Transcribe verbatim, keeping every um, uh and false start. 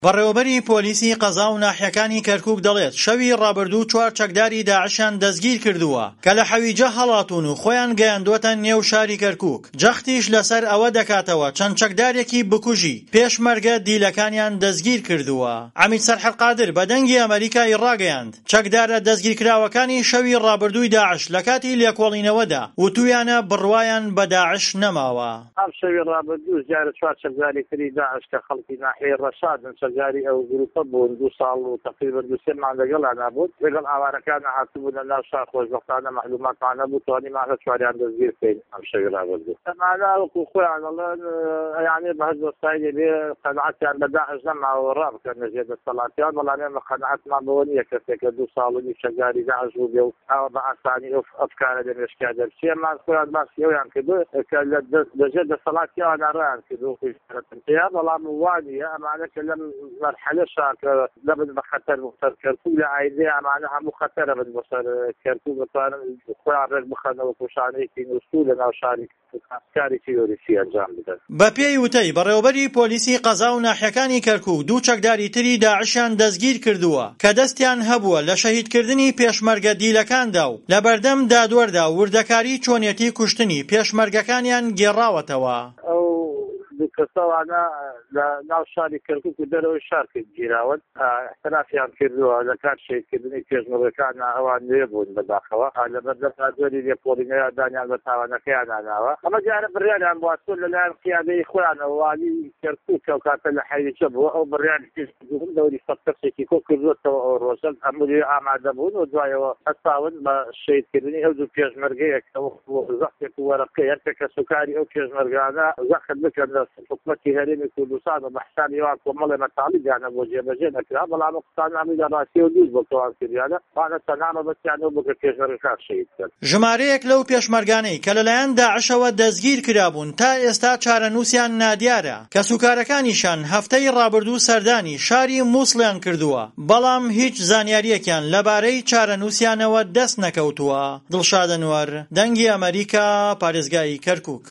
بەڕێوەبەری پۆلیسی قەزا و ناحیەکانی کەرکووک دەڵێت شەوی ڕابردوو چوار چەکداری داعشیان دەستگیر کردووە کە لە حەویجە هەڵاتون و خۆیان گەیاندووەتە نێو شاری کەرکووک. جەختیش لەسەر ئەوە دەکاتەوە چەند چەکدارێکی بکوژی پێشمەرگە دیلەکانیان دەستگیر کردووە. عەمید سەرحەلقادر بە دەنگی ئەمریکای ڕاگەیاند چەکدارە دەستگیرکراوەکانی شەوی ڕابردووی داعش لە کاتی لێکۆڵینەوەدا وتویانە بڕوایان بە داعش نەماوە. ئەم شەوی ڕابردوو جارە چوار چەکداری تری داعش کە خەڵکی ناحیەی ڕەشادن جاری ئەو گروپە بوون دوو ساڵ و تقریبا دو سێ مانگ لەگەڵا نابوون لەگەڵ ئاوارەکان هاتوبوون لە ناو شار خۆشبەختانە مەعلوماتمان نەبوو توانیم ماهە چواریان دەستگیر بکەین ئەم شەوی ڕابردوو. ئەمانە وەکو خۆیان دەڵێن یعنی بەهەز وەسایلی بێ قەنەعەتیان بە داعش نەماوە ڕابکەن لەژێر دەسەڵاتیان بەڵام ئێمە قەنەعەتمان بەوە نییە کەسێکە دوو ساڵ و چەکداری داعش بوو بێ و ئەوە بە ئاسانی ئەو ئەفکارە لە مێشکا دەرچێ مان خۆیان باسی ئەویان کردو کە لەژێر دەسەڵاتیان ڕایان کردو بەڵام وانیە ئەمانە کە لەم مرحلة شاكر لابد بخطر مختار كركوك لعايدة عمانا همو خطر بد بصر كركوك بطار خواه عبر بخانه وكوشانه كي نسول ناو شارك کاری تیۆریسی ئەنجام بدەن. بە پێی وتەی بەڕێوەبەری پۆلیسی قەزا و ناحیەکانی کەرکووک دوو چەکداری تری داعشیان دەستگیر کردووە کە دەستیان هەبووە لە شەهیدکردنی پێشمەرگە دیلەکاندا و لە بەردەم دادوەردا وردەکاری چۆنیەتی کوشتنی پێشمەرگەکانیان گێڕاوەتەوە. کەسەوانە لە ناو شاری کەرکووک و دەرەوەی شار کرد گیراون احترافیان کردووە لە کات شەهیدکردنی پێشمەرگەکان ئەوان نوێ بوون بەداخەوە لەبەردەم دادوەری لێکۆڵینەوە دانیان بە تاوانەکەیان داناوە ئەمە جارە بڕیاریان بواتۆ لەلایەن قیادەی خۆیانەوە والی کەرکووک ئەو کاتە لە حەیریچە بووە ئەو بڕیاری پێشبوون دەوری سەد کەسێکی کۆ کردوێتەوە ئەو ڕۆژە هەمووی ئامادە بوون و دوایەوە هەستاون بە شەهیدکردنی ئەو دوو پێشمەرگەیەکەوە زەختێک و وەرەقەی هەر کە کەسوکاری ئەو پێشمەرگانە زەخت بکەن لە حکومەتی هەرێمی کوردستان و بە حسابی وا کۆمەڵی مەتاڵیدیانە بۆ جێبەجێ نەکرا بەڵام قسان ئەمیدا ڕاستی و دووس بۆ تەواو کردیانە وانە تەنامە بەستیانەوە بۆ کە پێشمەرگەکان شەهید کرد. ژمارەیەک لەو پێشمەرگانەی کە لەلایەن داعشەوە دەستگیر کرابوون تا ئێستا چارەنووسیان نادیارە کە سوکارەکانیشان هەفتەی ڕابردوو سەردانی شاری مووسڵیان کردووە بەڵام هیچ زانیاریەکیان لەبارەی چارەنووسیانەوە دەست نەکەوتووە. دڵشاد ئەنوەر، دەنگی ئەمریکا، پارێزگای کەرکووک.